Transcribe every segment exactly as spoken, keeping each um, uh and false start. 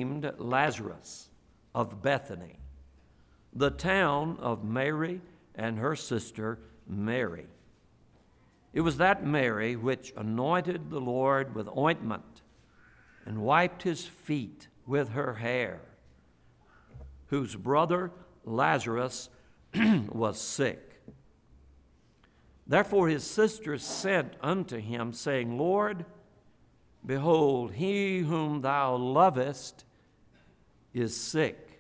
named Lazarus of Bethany, the town of Mary and her sister Mary. It was that Mary which anointed the Lord with ointment and wiped his feet with her hair, whose brother Lazarus was sick. Therefore his sisters sent unto him, saying, Lord, behold, he whom thou lovest is sick.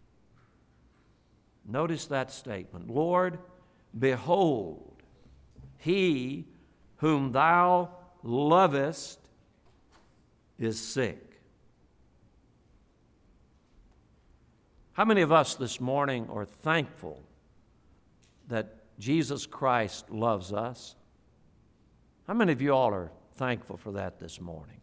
Notice that statement. Lord, behold, he whom thou lovest is sick. How many of us this morning are thankful that Jesus Christ loves us? How many of you all are thankful for that this morning?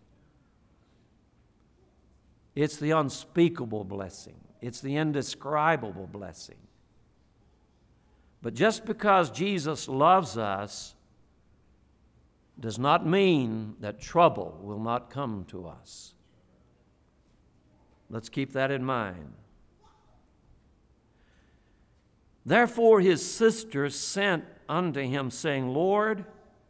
It's the unspeakable blessing. It's the indescribable blessing. But just because Jesus loves us does not mean that trouble will not come to us. Let's keep that in mind. Therefore his sisters sent unto him, saying, Lord,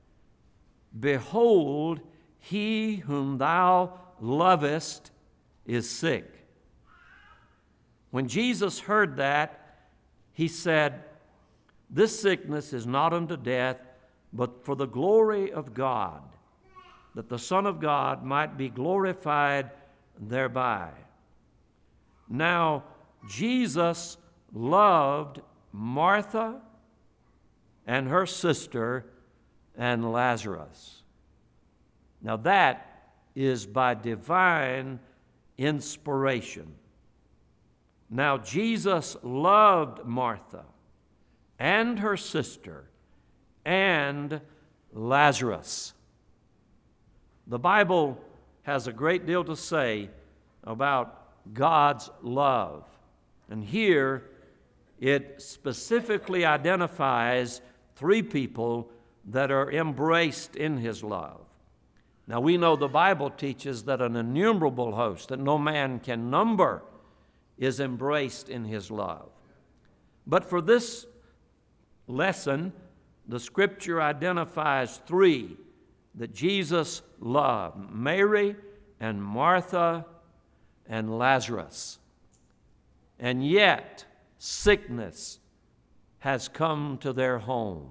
behold, he whom thou lovest is sick. When Jesus heard that, he said, This sickness is not unto death, but for the glory of God, that the Son of God might be glorified thereby. Now Jesus loved Martha and her sister and Lazarus. Now that is by divine inspiration. Now Jesus loved Martha and her sister and Lazarus. The Bible has a great deal to say about God's love. And here it specifically identifies three people that are embraced in his love. Now we know the Bible teaches that an innumerable host that no man can number is embraced in his love. But for this lesson, the Scripture identifies three that Jesus loved: Mary and Martha and Lazarus. And yet, sickness has come to their home.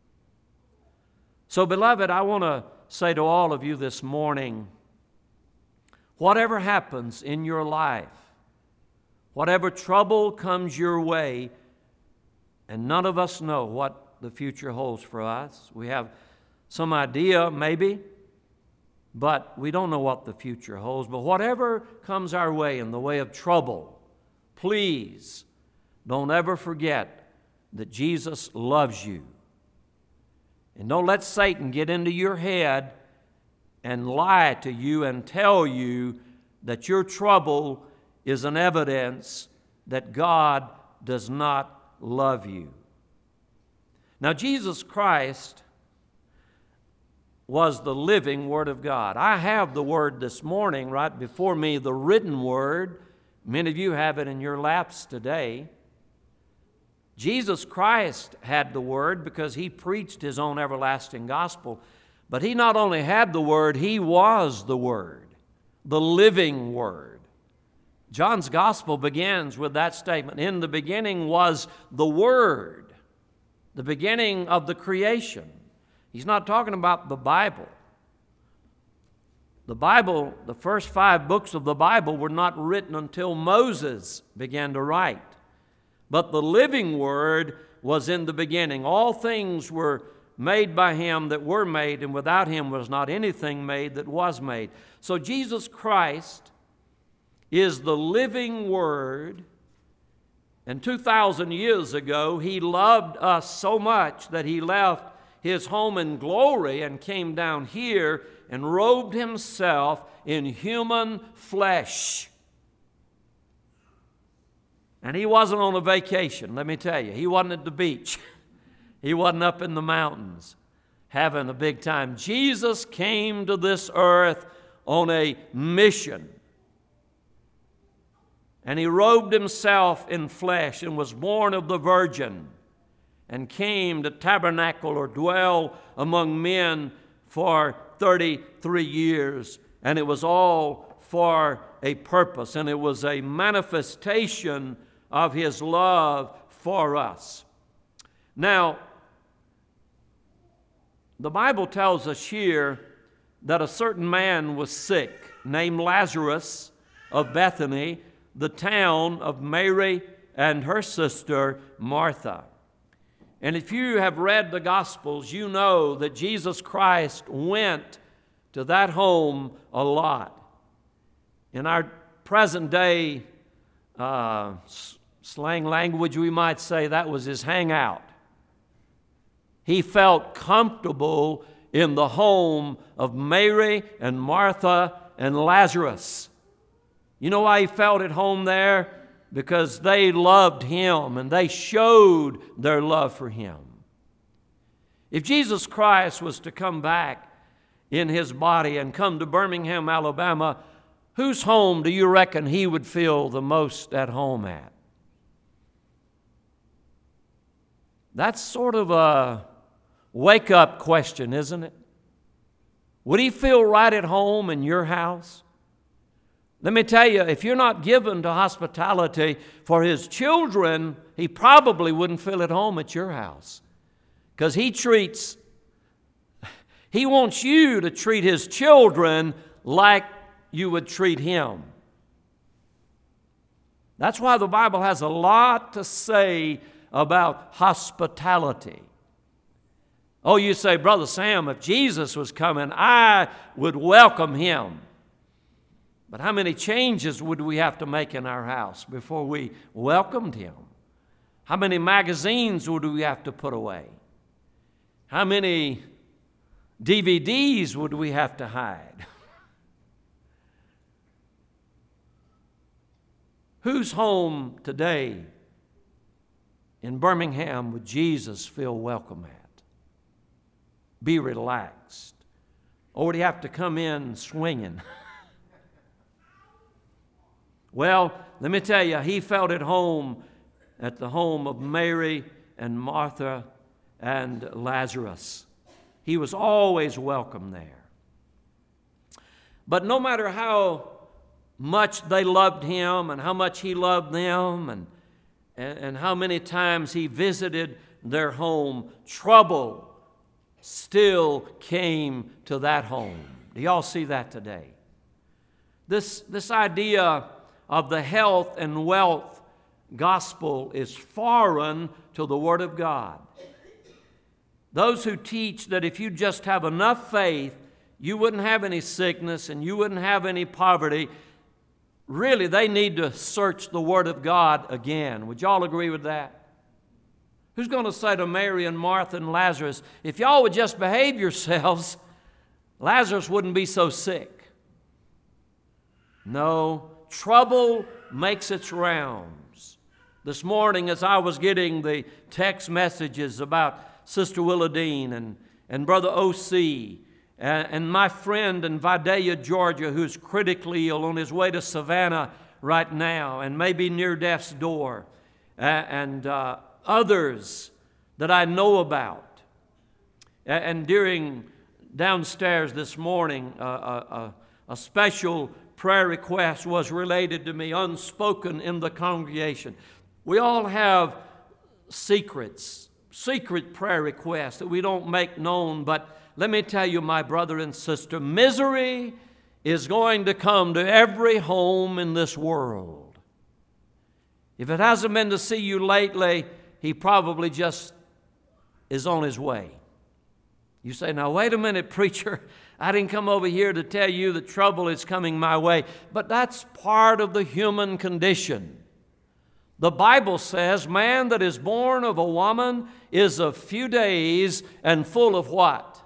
So, beloved, I want to say to all of you this morning, whatever happens in your life, whatever trouble comes your way, and none of us know what the future holds for us. We have some idea, maybe, but we don't know what the future holds. But whatever comes our way in the way of trouble, please don't ever forget that Jesus loves you. And don't let Satan get into your head and lie to you and tell you that your trouble is an evidence that God does not love you. Now, Jesus Christ was the living Word of God. I have the Word this morning right before me, the written Word. Many of you have it in your laps today. Jesus Christ had the Word because He preached His own everlasting gospel. But He not only had the Word, He was the Word, the living Word. John's gospel begins with that statement: in the beginning was the Word, the beginning of the creation. He's not talking about the Bible. The Bible, the first five books of the Bible were not written until Moses began to write. But the living Word was in the beginning. All things were made by Him that were made, and without Him was not anything made that was made. So Jesus Christ is the living Word, and two thousand years ago He loved us so much that He left His home in glory and came down here and robed Himself in human flesh. And He wasn't on a vacation, let me tell you. He wasn't at the beach. He wasn't up in the mountains having a big time. Jesus came to this earth on a mission. And he robed himself in flesh and was born of the Virgin and came to tabernacle or dwell among men for thirty-three years. And it was all for a purpose, and it was a manifestation of his love for us. Now, the Bible tells us here that a certain man was sick, named Lazarus of Bethany, the town of Mary and her sister Martha. And if you have read the Gospels, you know that Jesus Christ went to that home a lot. In our present day uh, slang language, we might say that was his hangout. He felt comfortable in the home of Mary and Martha and Lazarus. You know why he felt at home there? Because they loved him and they showed their love for him. If Jesus Christ was to come back in his body and come to Birmingham, Alabama, whose home do you reckon he would feel the most at home at? That's sort of a wake-up question, isn't it? Would he feel right at home in your house? Let me tell you, if you're not given to hospitality for his children, he probably wouldn't feel at home at your house. Because he treats, he wants you to treat his children like you would treat him. That's why the Bible has a lot to say about hospitality. Oh, you say, Brother Sam, if Jesus was coming, I would welcome him. But how many changes would we have to make in our house before we welcomed him? How many magazines would we have to put away? How many D V Ds would we have to hide? Whose home today in Birmingham would Jesus feel welcome at? Be relaxed. Or would he have to come in swinging? Well, let me tell you, he felt at home at the home of Mary and Martha and Lazarus. He was always welcome there. But no matter how much they loved him and how much he loved them and, and, and how many times he visited their home, trouble still came to that home. Do y'all see that today? This, this idea of the health and wealth gospel is foreign to the Word of God. Those who teach that if you just have enough faith, you wouldn't have any sickness and you wouldn't have any poverty, really they need to search the Word of God again. Would y'all agree with that? Who's going to say to Mary and Martha and Lazarus, if y'all would just behave yourselves, Lazarus wouldn't be so sick? No. Trouble makes its rounds. This morning as I was getting the text messages about Sister Willadine and, and Brother O C and, and my friend in Vidalia, Georgia, who's critically ill on his way to Savannah right now and maybe near death's door, and, and uh, others that I know about. And, and during downstairs this morning, uh, a, a special prayer request was related to me, unspoken in the congregation. We all have secrets, secret prayer requests that we don't make known, but let me tell you, my brother and sister, misery is going to come to every home in this world. If it hasn't been to see you lately, he probably just is on his way. You say, now wait a minute, preacher, I didn't come over here to tell you that trouble is coming my way. But that's part of the human condition. The Bible says, man that is born of a woman is of few days and full of what?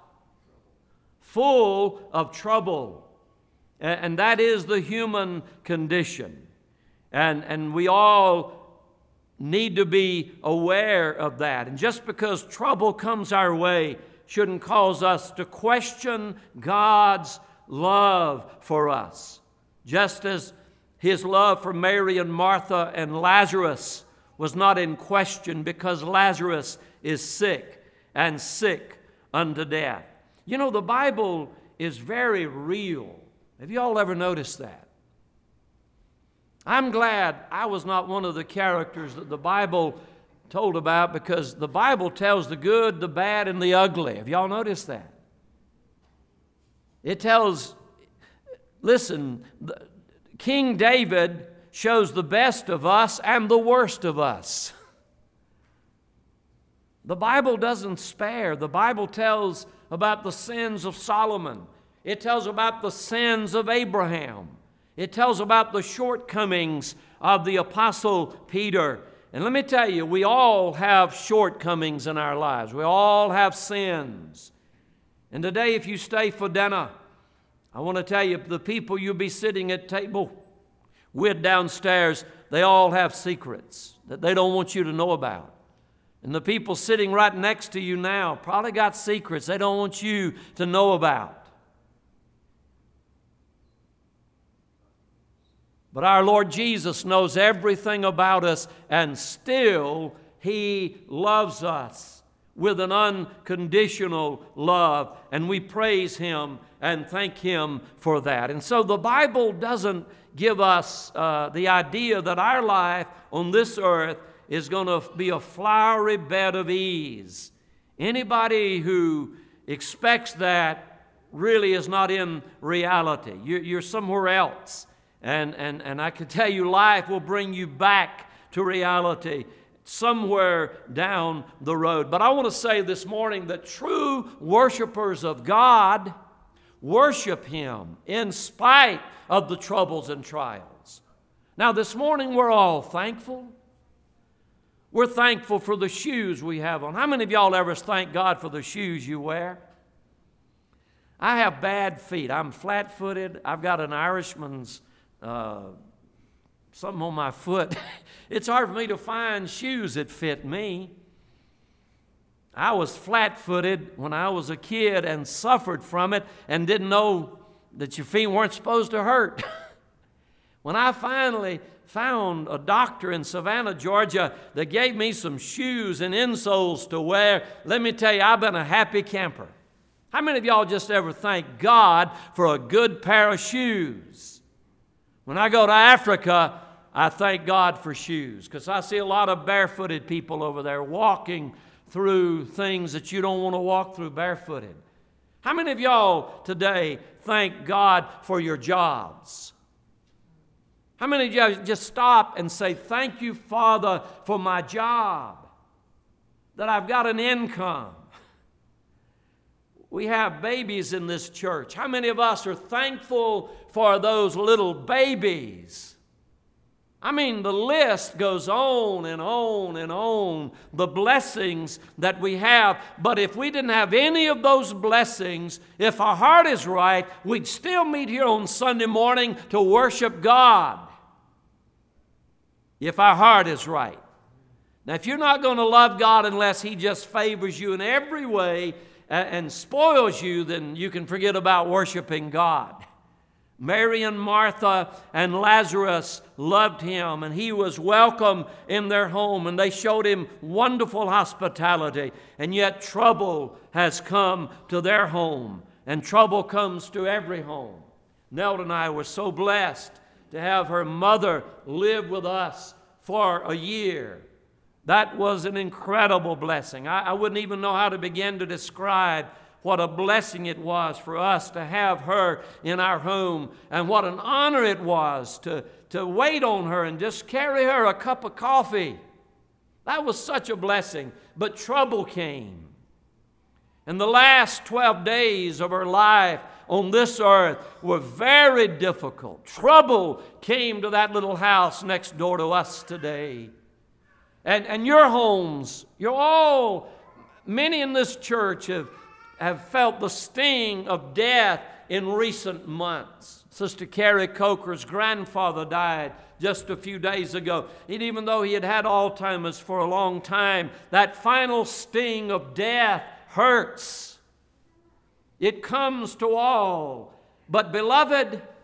Full of trouble. And that is the human condition. And, and we all need to be aware of that. And just because trouble comes our way shouldn't cause us to question God's love for us. Just as His love for Mary and Martha and Lazarus was not in question, because Lazarus is sick and sick unto death. You know, the Bible is very real. Have you all ever noticed that? I'm glad I was not one of the characters that the Bible told about, because the Bible tells the good, the bad, and the ugly. Have y'all noticed that? It tells, listen, King David shows the best of us and the worst of us. The Bible doesn't spare. The Bible tells about the sins of Solomon. It tells about the sins of Abraham. It tells about the shortcomings of the Apostle Peter. And let me tell you, we all have shortcomings in our lives. We all have sins. And today, if you stay for dinner, I want to tell you, the people you'll be sitting at table with downstairs, they all have secrets that they don't want you to know about. And the people sitting right next to you now probably got secrets they don't want you to know about. But our Lord Jesus knows everything about us, and still He loves us with an unconditional love, and we praise Him and thank Him for that. And so the Bible doesn't give us uh, the idea that our life on this earth is going to be a flowery bed of ease. Anybody who expects that really is not in reality. You're, you're somewhere else. And, and, and I can tell you, life will bring you back to reality somewhere down the road. But I want to say this morning that true worshipers of God worship Him in spite of the troubles and trials. Now, this morning we're all thankful. We're thankful for the shoes we have on. How many of y'all ever thank God for the shoes you wear? I have bad feet. I'm flat-footed. I've got an Irishman's Uh, something on my foot. It's hard for me to find shoes that fit me. I was flat-footed when I was a kid and suffered from it and didn't know that your feet weren't supposed to hurt. When I finally found a doctor in Savannah, Georgia, that gave me some shoes and insoles to wear, let me tell you, I've been a happy camper. How many of y'all just ever thank God for a good pair of shoes? When I go to Africa, I thank God for shoes, because I see a lot of barefooted people over there walking through things that you don't want to walk through barefooted. How many of y'all today thank God for your jobs? How many of y'all just stop and say, thank you, Father, for my job, that I've got an income? We have babies in this church. How many of us are thankful for those little babies? I mean, the list goes on and on and on, the blessings that we have. But if we didn't have any of those blessings, if our heart is right, we'd still meet here on Sunday morning to worship God. If our heart is right. Now, if you're not going to love God unless He just favors you in every way and spoils you, then you can forget about worshiping God. Mary and Martha and Lazarus loved Him, and He was welcome in their home, and they showed Him wonderful hospitality. And yet trouble has come to their home, and trouble comes to every home. Nell and I were so blessed to have her mother live with us for a year. That was an incredible blessing. I, I wouldn't even know how to begin to describe what a blessing it was for us to have her in our home, and what an honor it was to, to wait on her and just carry her a cup of coffee. That was such a blessing. But trouble came. And the last twelve days of her life on this earth were very difficult. Trouble came to that little house next door to us today. And, and your homes, you're all, many in this church have, have felt the sting of death in recent months. Sister Carrie Coker's grandfather died just a few days ago. And even though he had had Alzheimer's for a long time, that final sting of death hurts. It comes to all. But beloved,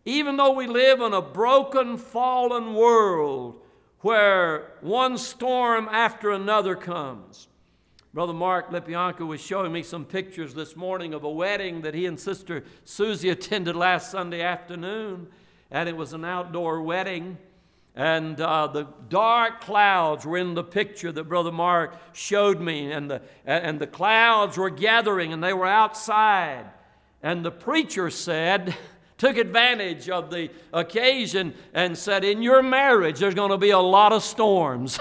Even though we live in a broken, fallen world where one storm after another comes. Brother Mark Lipianco was showing me some pictures this morning of a wedding that he and Sister Susie attended last Sunday afternoon. And it was an outdoor wedding. And uh, the dark clouds were in the picture that Brother Mark showed me. And the, and the clouds were gathering and they were outside. And the preacher said, took advantage of the occasion and said, in your marriage there's going to be a lot of storms.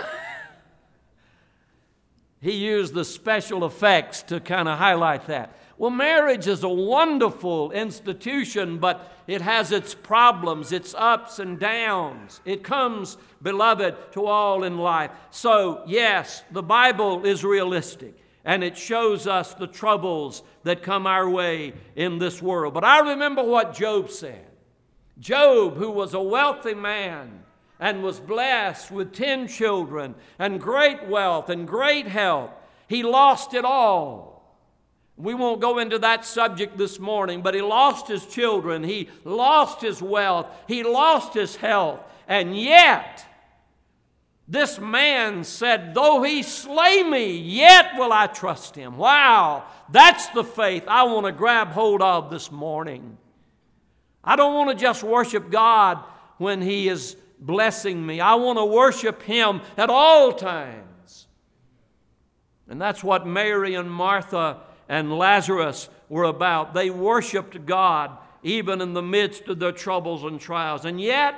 He used the special effects to kind of highlight that. Well, marriage is a wonderful institution, but it has its problems, its ups and downs. It comes, beloved, to all in life. So, yes, the Bible is realistic, and it shows us the troubles that come our way in this world. But I remember what Job said. Job, who was a wealthy man, and was blessed with ten children and great wealth and great health. He lost it all. We won't go into that subject this morning, but he lost his children. He lost his wealth. He lost his health. And yet, this man said, though he slay me, yet will I trust him. Wow, that's the faith I want to grab hold of this morning. I don't want to just worship God when he is blessing me. I want to worship him at all times. And that's what Mary and Martha and Lazarus were about. They worshiped God even in the midst of their troubles and trials. And yet,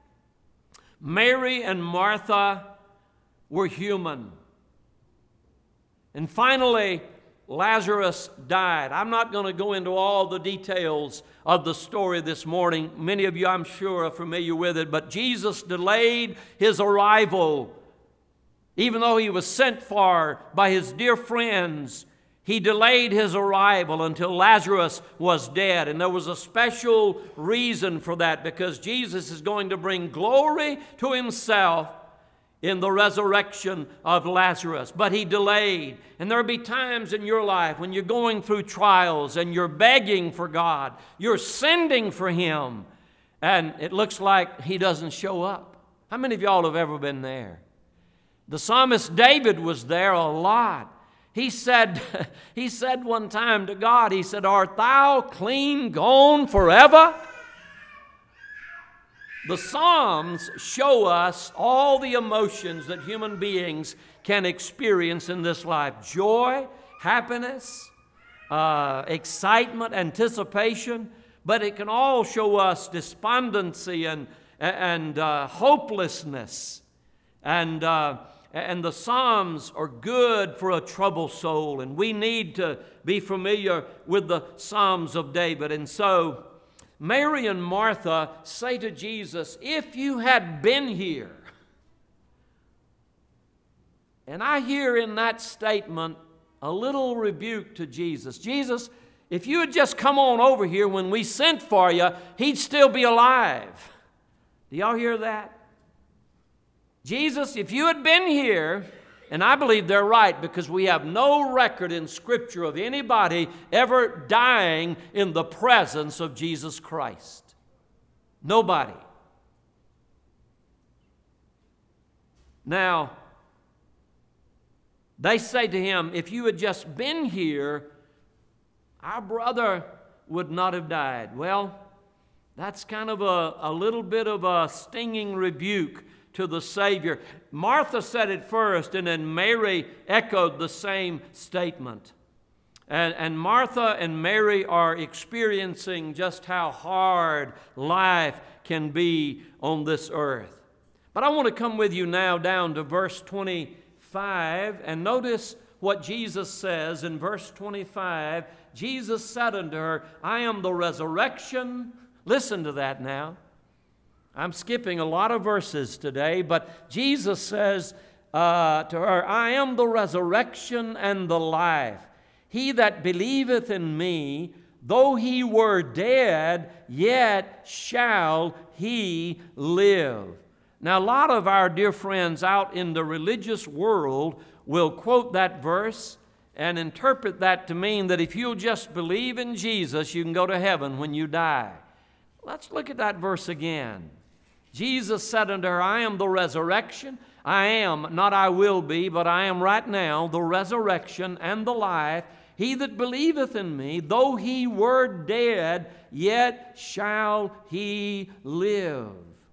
Mary and Martha were human. And finally, Lazarus died. I'm not going to go into all the details of the story this morning. Many of you, I'm sure, are familiar with it. But Jesus delayed his arrival. Even though he was sent for by his dear friends, he delayed his arrival until Lazarus was dead. And there was a special reason for that, because Jesus is going to bring glory to himself in the resurrection of Lazarus. But he delayed. And there'll be times in your life when you're going through trials and you're begging for God, you're sending for him, and it looks like he doesn't show up. How many of y'all have ever been there? The psalmist David was there a lot. He said, he said one time to God, he said, art thou clean gone forever? The Psalms show us all the emotions that human beings can experience in this life. Joy, happiness, uh, excitement, anticipation. But it can all show us despondency and, and uh, hopelessness. And, uh, and the Psalms are good for a troubled soul. And we need to be familiar with the Psalms of David. And so Mary and Martha say to Jesus, if you had been here. And I hear in that statement a little rebuke to Jesus. Jesus, if you had just come on over here when we sent for you, he'd still be alive. Do y'all hear that? Jesus, if you had been here, and I believe they're right, because we have no record in Scripture of anybody ever dying in the presence of Jesus Christ. Nobody. Now, they say to him, if you had just been here, our brother would not have died. Well, that's kind of a, a little bit of a stinging rebuke to the Savior. Martha said it first, and then Mary echoed the same statement. And, and Martha and Mary are experiencing just how hard life can be on this earth. But I want to come with you now down to verse twenty-five, and notice what Jesus says in verse twenty-five. Jesus said unto her, I am the resurrection. Listen to that now. I'm skipping a lot of verses today, but Jesus says uh, to her, I am the resurrection and the life. He that believeth in me, though he were dead, yet shall he live. Now, a lot of our dear friends out in the religious world will quote that verse and interpret that to mean that if you'll just believe in Jesus, you can go to heaven when you die. Let's look at that verse again. Jesus said unto her, I am the resurrection. I am, not I will be, but I am right now, the resurrection and the life. He that believeth in me, though he were dead, yet shall he live.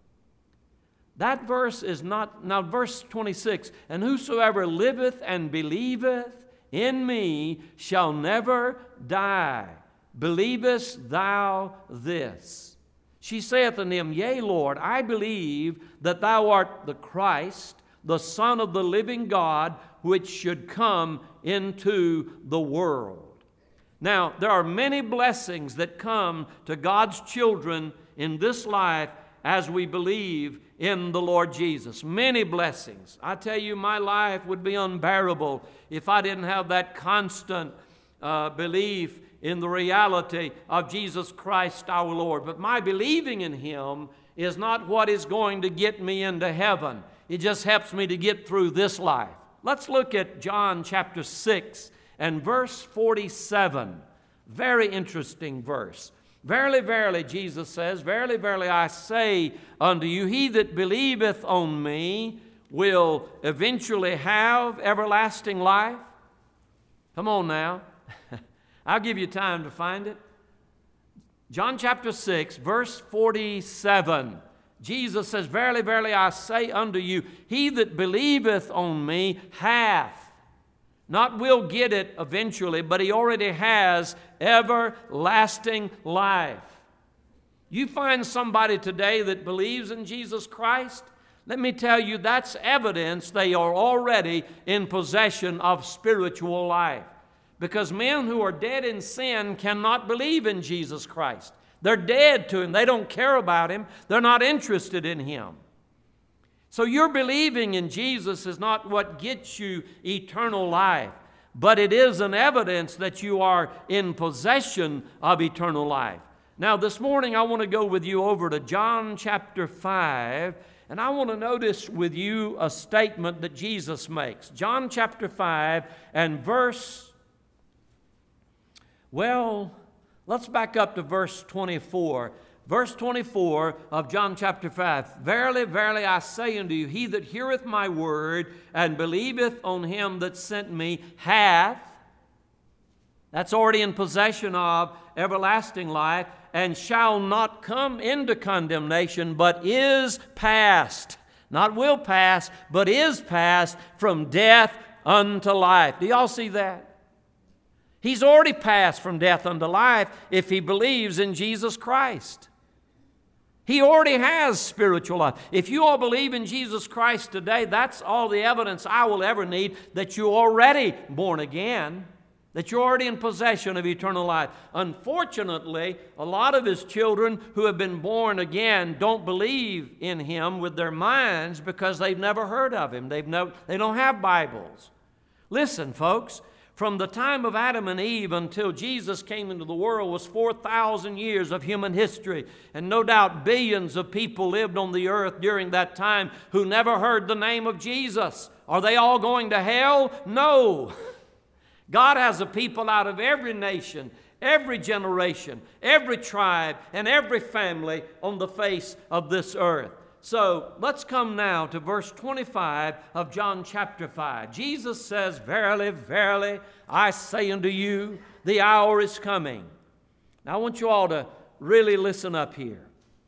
That verse is not, now verse twenty-six, and whosoever liveth and believeth in me shall never die. Believest thou this? She saith unto him, Yea, Lord, I believe that thou art the Christ, the Son of the living God, which should come into the world. Now, there are many blessings that come to God's children in this life as we believe in the Lord Jesus. Many blessings. I tell you, my life would be unbearable if I didn't have that constant uh, belief in the reality of Jesus Christ our Lord. But my believing in Him is not what is going to get me into heaven. It just helps me to get through this life. Let's look at John chapter six and verse forty-seven. Very interesting verse. Verily, verily, Jesus says, Verily, verily, I say unto you, he that believeth on me will eventually have everlasting life. Come on now. I'll give you time to find it. John chapter six, verse forty-seven. Jesus says, Verily, verily, I say unto you, he that believeth on me hath, not will get it eventually, but he already has everlasting life. You find somebody today that believes in Jesus Christ, let me tell you, that's evidence they are already in possession of spiritual life. Because men who are dead in sin cannot believe in Jesus Christ. They're dead to Him. They don't care about Him. They're not interested in Him. So your believing in Jesus is not what gets you eternal life, but it is an evidence that you are in possession of eternal life. Now, this morning I want to go with you over to John chapter five, and I want to notice with you a statement that Jesus makes. John chapter five and verse, well, let's back up to verse twenty-four. Verse twenty-four of John chapter five. Verily, verily, I say unto you, he that heareth my word and believeth on him that sent me hath, that's already in possession of everlasting life, and shall not come into condemnation, but is passed, not will pass, but is passed from death unto life. Do y'all see that? He's already passed from death unto life if he believes in Jesus Christ. He already has spiritual life. If you all believe in Jesus Christ today, that's all the evidence I will ever need that you're already born again, that you're already in possession of eternal life. Unfortunately, a lot of His children who have been born again don't believe in Him with their minds because they've never heard of Him. They've no, they don't have Bibles. Listen, folks. From the time of Adam and Eve until Jesus came into the world was four thousand years of human history. And no doubt billions of people lived on the earth during that time who never heard the name of Jesus. Are they all going to hell? No. God has a people out of every nation, every generation, every tribe, and every family on the face of this earth. So let's come now to verse twenty-five of John chapter five. Jesus says, Verily, verily, I say unto you, the hour is coming. Now I want you all to really listen up here.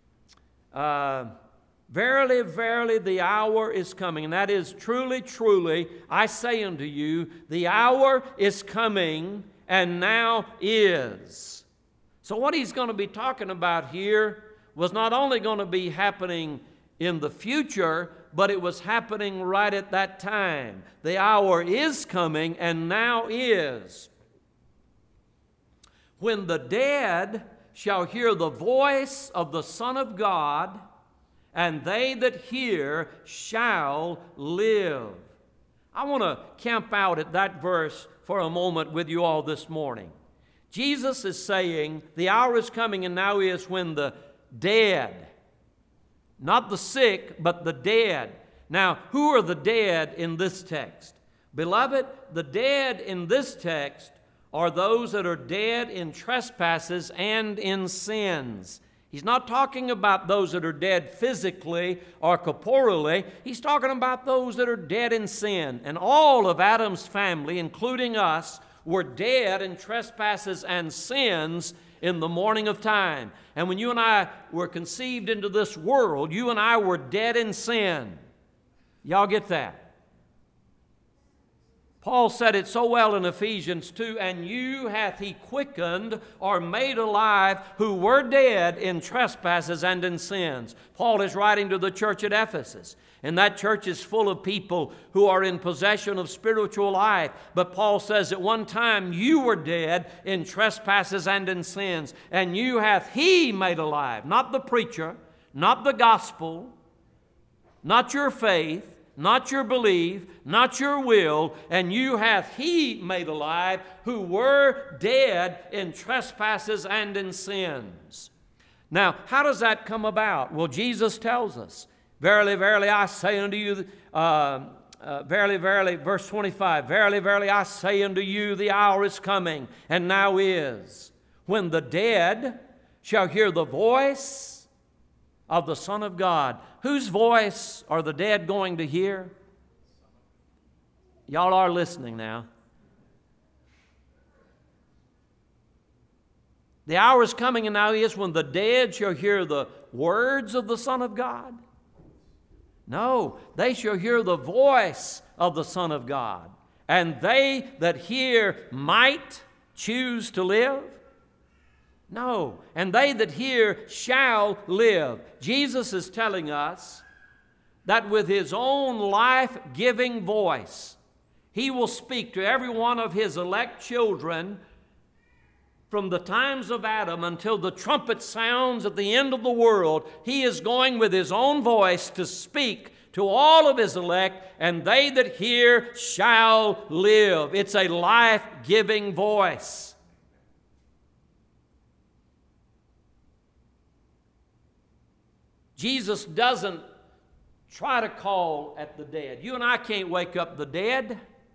Uh, verily, verily, the hour is coming. And that is truly, truly, I say unto you, the hour is coming, and now is. So what He's going to be talking about here was not only going to be happening in the future, but it was happening right at that time. The hour is coming, and now is, when the dead shall hear the voice of the Son of God, and they that hear shall live. I want to camp out at that verse for a moment with you all this morning. Jesus is saying, the hour is coming, and now is, when the dead, not the sick, but the dead. Now, who are the dead in this text? Beloved, the dead in this text are those that are dead in trespasses and in sins. He's not talking about those that are dead physically or corporally. He's talking about those that are dead in sin. And all of Adam's family, including us, were dead in trespasses and sins in the morning of time. And when you and I were conceived into this world, you and I were dead in sin. Y'all get that? Paul said it so well in Ephesians two, and you hath he quickened or made alive who were dead in trespasses and in sins. Paul is writing to the church at Ephesus, and that church is full of people who are in possession of spiritual life. But Paul says at one time you were dead in trespasses and in sins, and you hath he made alive. Not the preacher, not the gospel, not your faith, not your belief, not your will, and you hath he made alive who were dead in trespasses and in sins. Now, how does that come about? Well, Jesus tells us, verily, verily, I say unto you, uh, uh, verily, verily, verse twenty-five, verily, verily, I say unto you, the hour is coming, and now is, when the dead shall hear the voice of the Son of God. Whose voice are the dead going to hear? Y'all are listening now. The hour is coming, and now is, when the dead shall hear the words of the Son of God. No, they shall hear the voice of the Son of God. And they that hear might choose to live. No, and they that hear shall live. Jesus is telling us that with His own life-giving voice, He will speak to every one of His elect children from the times of Adam until the trumpet sounds at the end of the world. He is going with His own voice to speak to all of His elect, and they that hear shall live. It's a life-giving voice. Jesus doesn't try to call at the dead. You and I can't wake up the dead.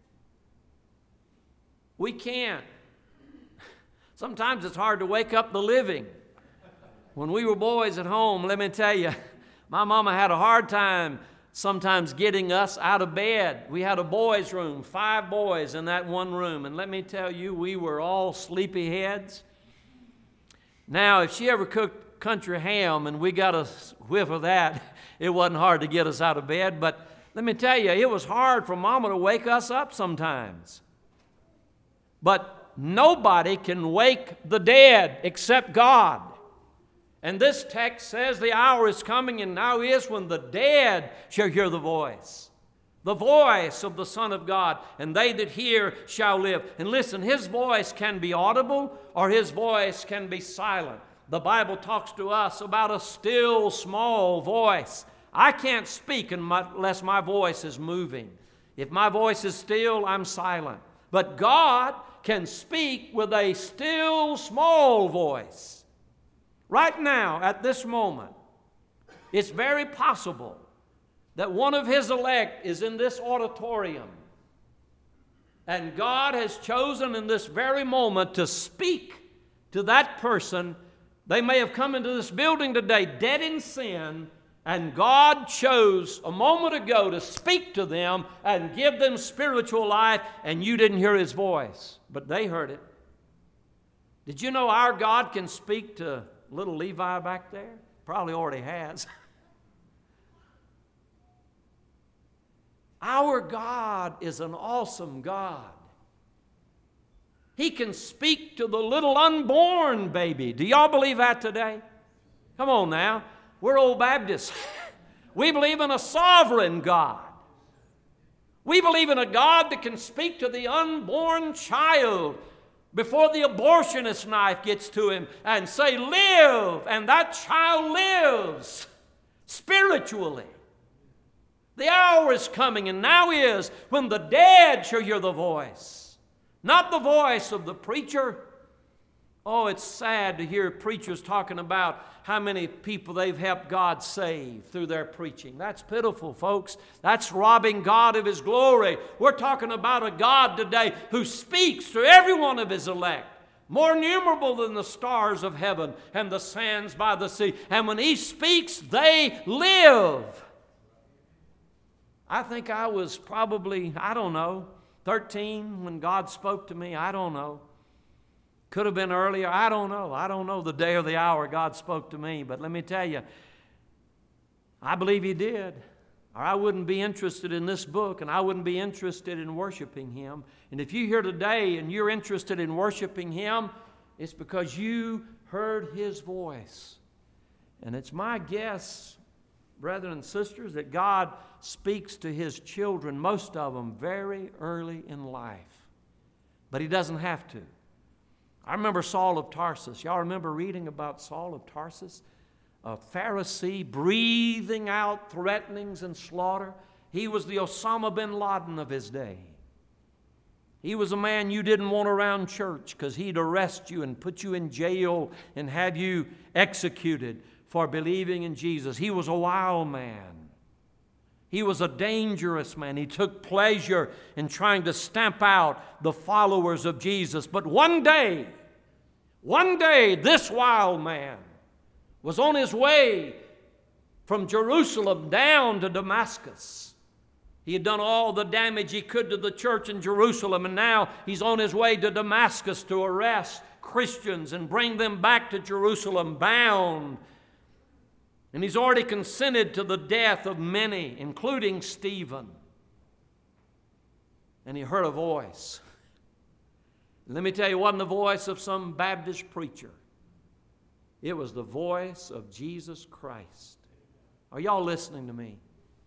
We can't. Sometimes it's hard to wake up the living. When we were boys at home, let me tell you, my mama had a hard time sometimes getting us out of bed. We had a boys' room, five boys in that one room, and let me tell you, we were all sleepy heads. Now, if she ever cooked country ham and we got a whiff of that, it wasn't hard to get us out of bed. But let me tell you, it was hard for Mama to wake us up sometimes. But nobody can wake the dead except God. And this text says the hour is coming, and now is, when the dead shall hear the voice. The voice of the Son of God, and they that hear shall live. And listen, His voice can be audible or His voice can be silent. The Bible talks to us about a still small voice. I can't speak unless my voice is moving. If my voice is still, I'm silent. But God can speak with a still small voice. Right now, at this moment, it's very possible that one of His elect is in this auditorium, and God has chosen in this very moment to speak to that person. They may have come into this building today dead in sin, and God chose a moment ago to speak to them and give them spiritual life, and you didn't hear His voice, but they heard it. Did you know our God can speak to little Levi back there? Probably already has. Our God is an awesome God. He can speak to the little unborn baby. Do y'all believe that today? Come on now. We're old Baptists. We believe in a sovereign God. We believe in a God that can speak to the unborn child before the abortionist knife gets to him and say, live, and that child lives spiritually. The hour is coming, and now is, when the dead shall hear the voice. Not the voice of the preacher. Oh, it's sad to hear preachers talking about how many people they've helped God save through their preaching. That's pitiful, folks. That's robbing God of His glory. We're talking about a God today who speaks to every one of His elect. more numerable than the stars of heaven and the sands by the sea. And when He speaks, they live. I think I was probably, I don't know, thirteen when God spoke to me. I don't know. Could have been earlier. I don't know. I don't know the day or the hour God spoke to me. But let me tell you, I believe He did. Or I wouldn't be interested in this book, and I wouldn't be interested in worshiping Him. And if you're here today and you're interested in worshiping Him, it's because you heard His voice. And it's my guess, brethren and sisters, that God speaks to His children, most of them, very early in life. But He doesn't have to. I remember Saul of Tarsus. Y'all remember reading about Saul of Tarsus? A Pharisee breathing out threatenings and slaughter. He was the Osama bin Laden of his day. He was a man you didn't want around church because he'd arrest you and put you in jail and have you executed for believing in Jesus. He was a wild man. He was a dangerous man. He took pleasure in trying to stamp out the followers of Jesus. But one day, one day, this wild man was on his way from Jerusalem down to Damascus. He had done all the damage he could to the church in Jerusalem, and now he's on his way to Damascus to arrest Christians and bring them back to Jerusalem bound. And he's already consented to the death of many, including Stephen. And he heard a voice. Let me tell you, it wasn't the voice of some Baptist preacher. It was the voice of Jesus Christ. Are y'all listening to me?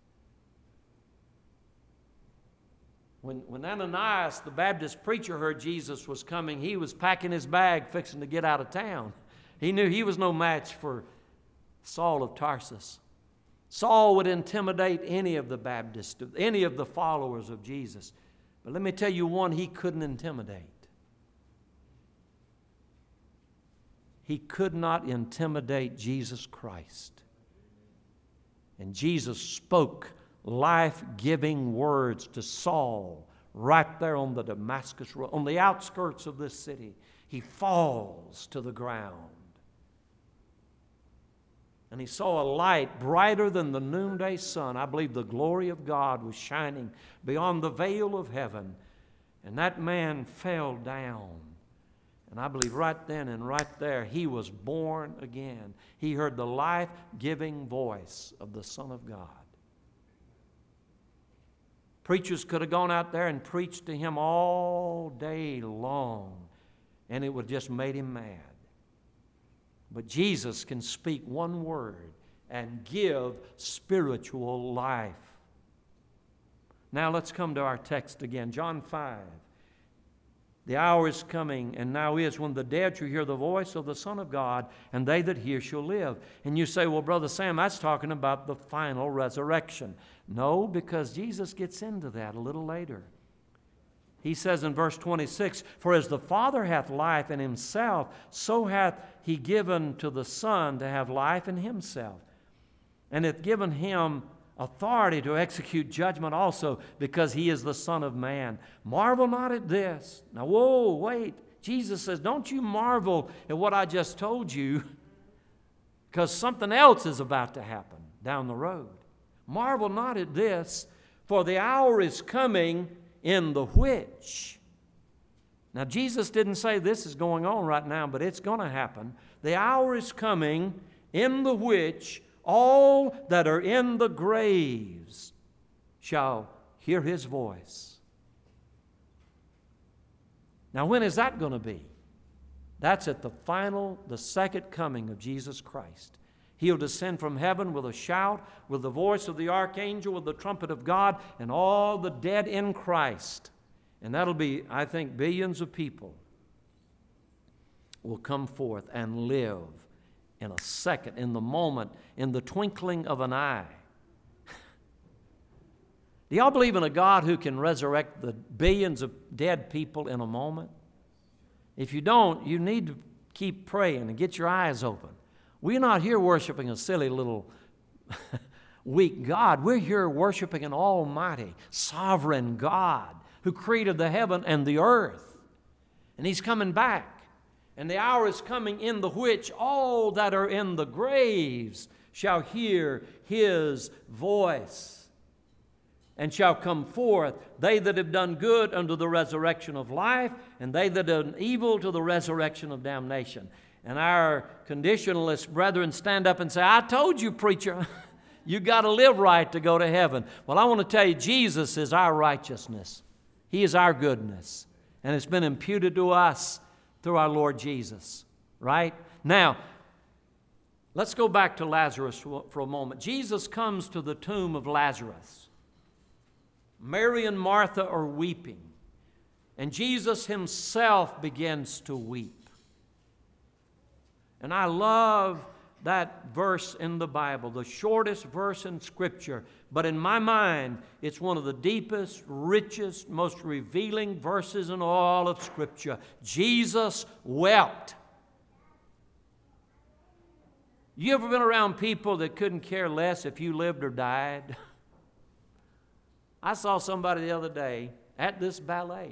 When, when Ananias, the Baptist preacher, heard Jesus was coming, he was packing his bag, fixing to get out of town. He knew he was no match for Saul of Tarsus. Saul would intimidate any of the Baptists, any of the followers of Jesus. But let me tell you one he couldn't intimidate. He could not intimidate Jesus Christ. And Jesus spoke life-giving words to Saul right there on the Damascus road, on the outskirts of this city. He falls to the ground. And he saw a light brighter than the noonday sun. I believe the glory of God was shining beyond the veil of heaven. And that man fell down. And I believe right then and right there, he was born again. He heard the life-giving voice of the Son of God. Preachers could have gone out there and preached to him all day long, and it would have just made him mad. But Jesus can speak one word and give spiritual life. Now let's come to our text again. John five. The hour is coming, and now is, when the dead shall hear the voice of the Son of God, and they that hear shall live. And you say, well, Brother Sam, that's talking about the final resurrection. No, because Jesus gets into that a little later. He says in verse twenty-six, for as the Father hath life in himself, so hath he given to the Son to have life in himself, and hath given him authority to execute judgment also, because he is the Son of Man. Marvel not at this. Now, whoa, wait. Jesus says, don't you marvel at what I just told you, because something else is about to happen down the road. Marvel not at this, for the hour is coming in the which. Now, Jesus didn't say this is going on right now, but it's going to happen. The hour is coming in the which all that are in the graves shall hear his voice. Now, when is that going to be? That's at the final, the second coming of Jesus Christ. He'll descend from heaven with a shout, with the voice of the archangel, with the trumpet of God, and all the dead in Christ. And that'll be, I think, billions of people will come forth and live in a second, in the moment, in the twinkling of an eye. Do y'all believe in a God who can resurrect the billions of dead people in a moment? If you don't, you need to keep praying and get your eyes open. We're not here worshiping a silly little weak God. We're here worshiping an almighty, sovereign God who created the heaven and the earth. And he's coming back. And the hour is coming in the which all that are in the graves shall hear His voice, and shall come forth, they that have done good unto the resurrection of life, and they that have done evil to the resurrection of damnation. And our conditionalist brethren stand up and say, I told you, preacher, you got to live right to go to heaven. Well, I want to tell you, Jesus is our righteousness. He is our goodness. And it's been imputed to us through our Lord Jesus. Right? Now, let's go back to Lazarus for a moment. Jesus comes to the tomb of Lazarus. Mary and Martha are weeping, and Jesus Himself begins to weep. And I love that verse in the Bible, the shortest verse in Scripture, but in my mind, it's one of the deepest, richest, most revealing verses in all of Scripture. Jesus wept. You ever been around people that couldn't care less if you lived or died? I saw somebody the other day at this ballet.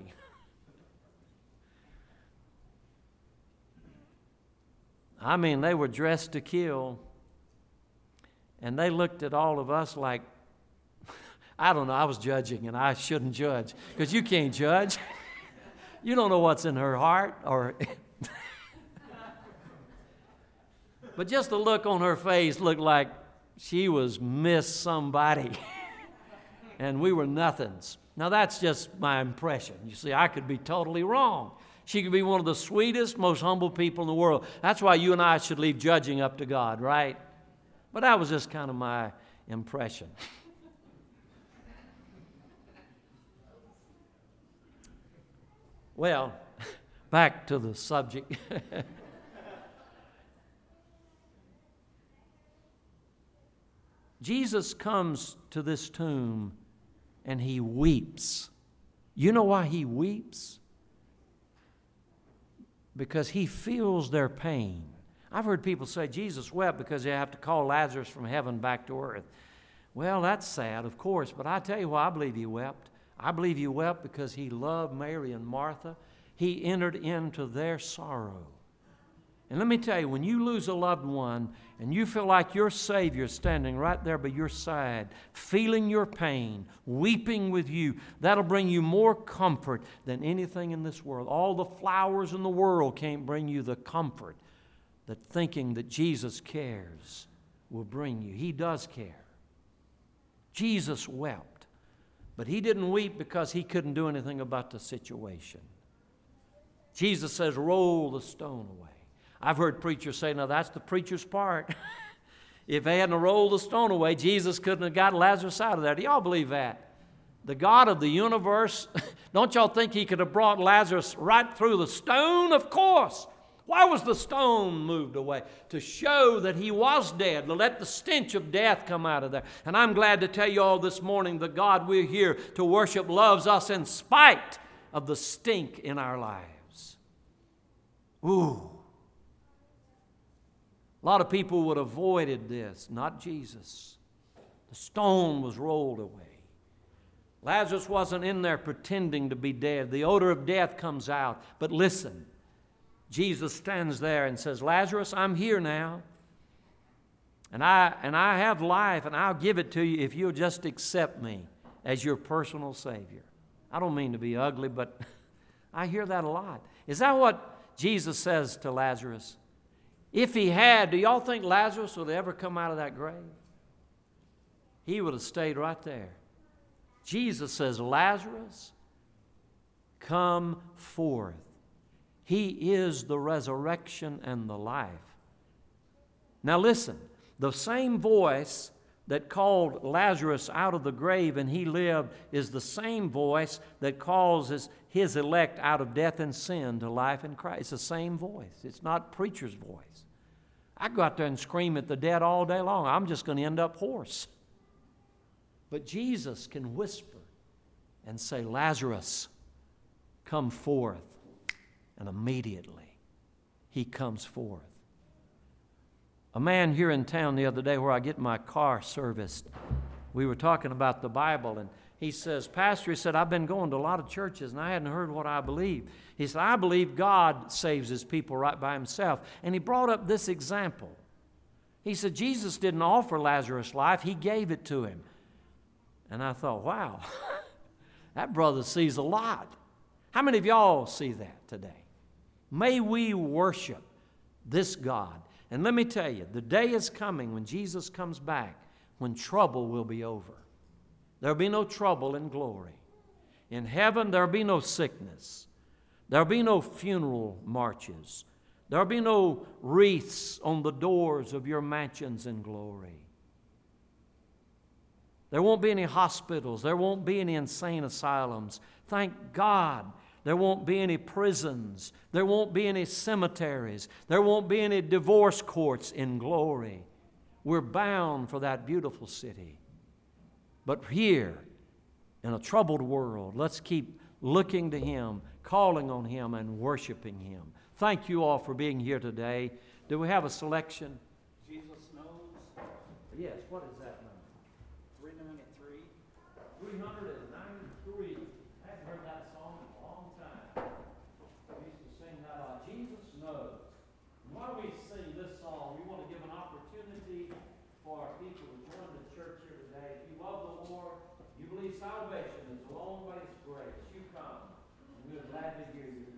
I mean, they were dressed to kill, and they looked at all of us like, I don't know, I was judging, and I shouldn't judge, because you can't judge. You don't know what's in her heart, or but just the look on her face looked like she was Miss Somebody. And we were nothings. Now, that's just my impression. You see, I could be totally wrong. She could be one of the sweetest, most humble people in the world. That's why you and I should leave judging up to God, right? But that was just kind of my impression. Well, back to the subject. Jesus comes to this tomb and He weeps. You know why He weeps? Because He feels their pain. I've heard people say Jesus wept because they have to call Lazarus from heaven back to earth. Well, that's sad, of course, but I tell you why I believe He wept. I believe He wept because He loved Mary and Martha. He entered into their sorrow. And let me tell you, when you lose a loved one and you feel like your Savior standing right there by your side, feeling your pain, weeping with you, that'll bring you more comfort than anything in this world. All the flowers in the world can't bring you the comfort that thinking that Jesus cares will bring you. He does care. Jesus wept, but He didn't weep because He couldn't do anything about the situation. Jesus says, roll the stone away. I've heard preachers say, now that's the preacher's part. If they hadn't rolled the stone away, Jesus couldn't have got Lazarus out of there. Do y'all believe that? The God of the universe, don't y'all think He could have brought Lazarus right through the stone? Of course. Why was the stone moved away? To show that he was dead, to let the stench of death come out of there. And I'm glad to tell you all this morning the God we're here to worship loves us in spite of the stink in our lives. Ooh. A lot of people would have avoided this, not Jesus. The stone was rolled away. Lazarus wasn't in there pretending to be dead. The odor of death comes out. But listen, Jesus stands there and says, Lazarus, I'm here now. And I, and I have life, and I'll give it to you if you'll just accept me as your personal Savior. I don't mean to be ugly, but I hear that a lot. Is that what Jesus says to Lazarus? If he had, do y'all think Lazarus would ever come out of that grave? He would have stayed right there. Jesus says, Lazarus, come forth. He is the resurrection and the life. Now listen, the same voice that called Lazarus out of the grave and he lived is the same voice that calls his, his elect out of death and sin to life in Christ. It's the same voice. It's not preacher's voice. I go out there and scream at the dead all day long. I'm just going to end up hoarse. But Jesus can whisper and say, Lazarus, come forth. And immediately he comes forth. A man here in town the other day where I get my car serviced, we were talking about the Bible, and, He says, Pastor, he said, I've been going to a lot of churches and I hadn't heard what I believe. He said, I believe God saves his people right by himself. And he brought up this example. He said, Jesus didn't offer Lazarus life, he gave it to him. And I thought, wow, that brother sees a lot. How many of y'all see that today? May we worship this God. And let me tell you, the day is coming when Jesus comes back, when trouble will be over. There'll be no trouble in glory. In heaven, there'll be no sickness. There'll be no funeral marches. There'll be no wreaths on the doors of your mansions in glory. There won't be any hospitals. There won't be any insane asylums. Thank God. There won't be any prisons. There won't be any cemeteries. There won't be any divorce courts in glory. We're bound for that beautiful city. But here, in a troubled world, let's keep looking to him, calling on him, and worshiping him. Thank you all for being here today. Do we have a selection? Jesus Knows. Yes, what is that number? three ninety-three. three ninety-three. I haven't heard that song in a long time. We used to sing that a lot. Jesus Knows. And while we sing this song, we want to give an opportunity for our people to join the church here today. If you love the Lord, you believe salvation is alone by his grace, you come, and we're glad to hear you.